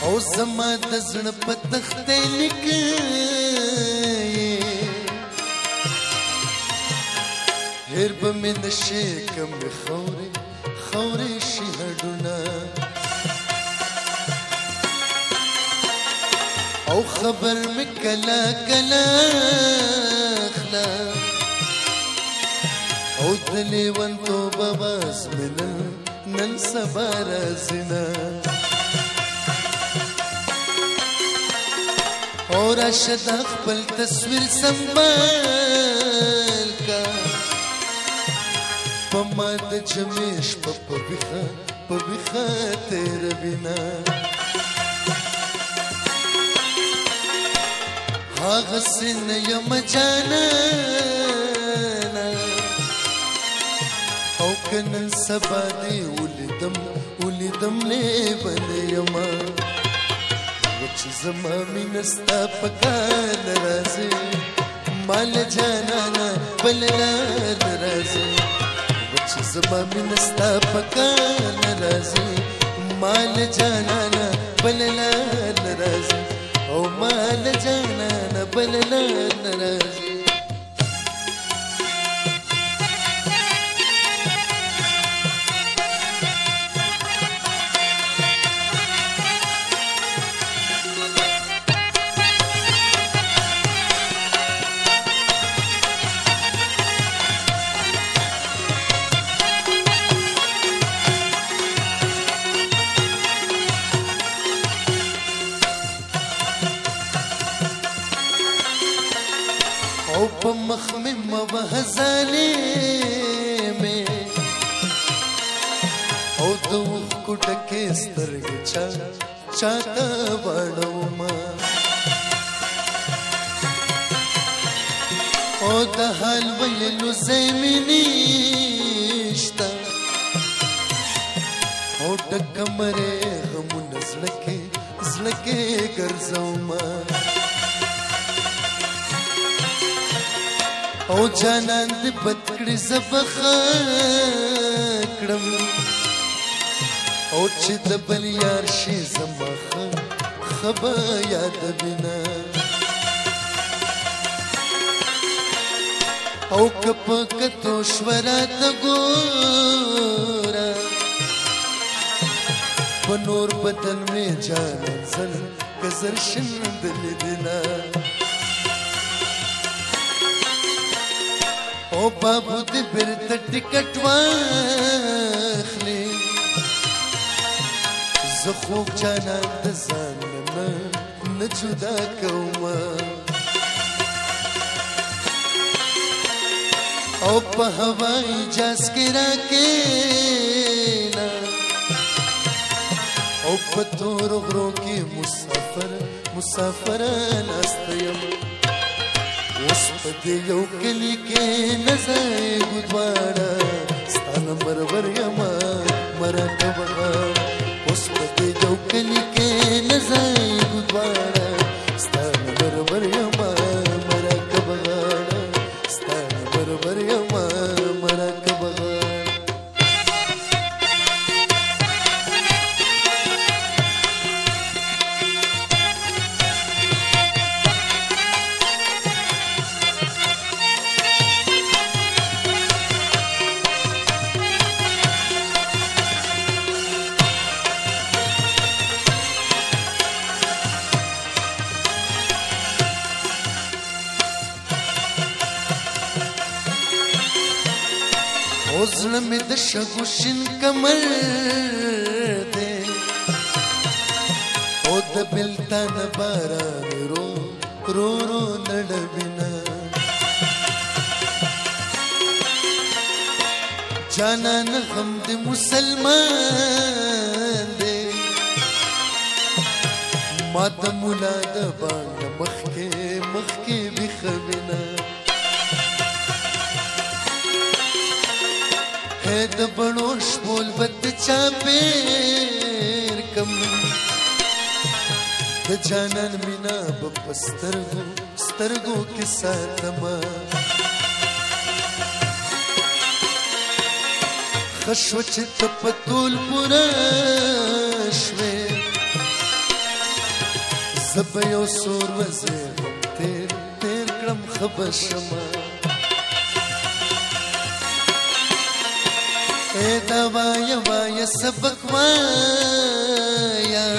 او زما د زړه په تخته لیکي هر به مې نشي کم خورې خورې شي هډونه او خبر مې کله کله اخلا او د لیونتوبه بس مې نن سبا راځينه اور اشد خپل تصویر سنبال کا پما د جمیش په بخا تیر بنا هاغه سن یم جانانا او کنن سبا دی ولیدم لیبن یما وچ زما مینستا پکان رازی مال جانانا بللان رازی وچ زما مینستا پکان رازی مال جانانا بللان رازی او مال جانانا بللان رازی او په مخ مې موهزالې مې او د اوښکو ډکې سترګې چاته واړومه او د حال ویلو ځای مې نشته او ډکه مرې غمونه زړه کې ګرځومه او جانان دې بد کړي زبخه کړم او چې د بل یار شي زما خبا یاد بنا او کپ کتو شورات ګورا په نور بدن می جان زل گزر شندل دینا او بابو دې بیرته ټیکټ واخلې زه خوب جانان د ځان نه جدا کومه او په هوایي جاز کې راکېنا او په تور غرو کې مسافر ناست یم اوس په دې یو کلي کې نه ځای ګودواړه ستا نمبر ور یمه مرکبه اوس په دې یو کلي کې نه ځای ګودواړه ستا نمبر ور یمه مرکبه ستا نمبر ور یمه مرکبه او زړه مې د شګو شین کمر دی او د بېلتان باران رو نړوینه جانان غم د مسلمان دی ما د مولا د باندې مخکې بخوینه د بڼو شپول بد چاپېر کم د جانان مینا به په سترګو کې ساتمه ښه شوه چې ته په ټول پوره شوې زب یو سور وزیغم تیر تیر کړم خبر شما اے دا وایا وایا سبق وایا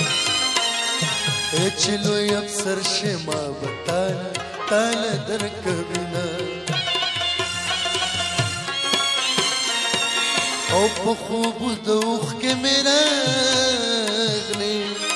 اے چلو افسر شما بتانا تالا در کبینا او په خوب دوخ کې میرا غلی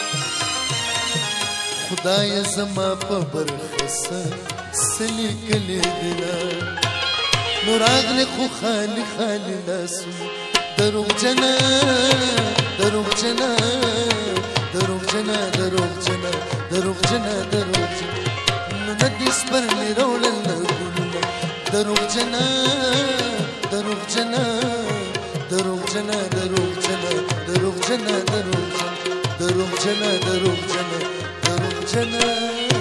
خدای زما په برخه سلی کلی دینا نور اغلی خو خالی خالی لاسو دروغ جنا دروغ جنا دروغ جنا دروغ جنا دروغ جنا دروغ جنا ندیس پر لی رولل گلونا دروغ جنا دروغ جنا دروغ جنا دروغ جنا دروغ جنا دروغ جنا دروغ جنا دروغ جنا دروغ جنا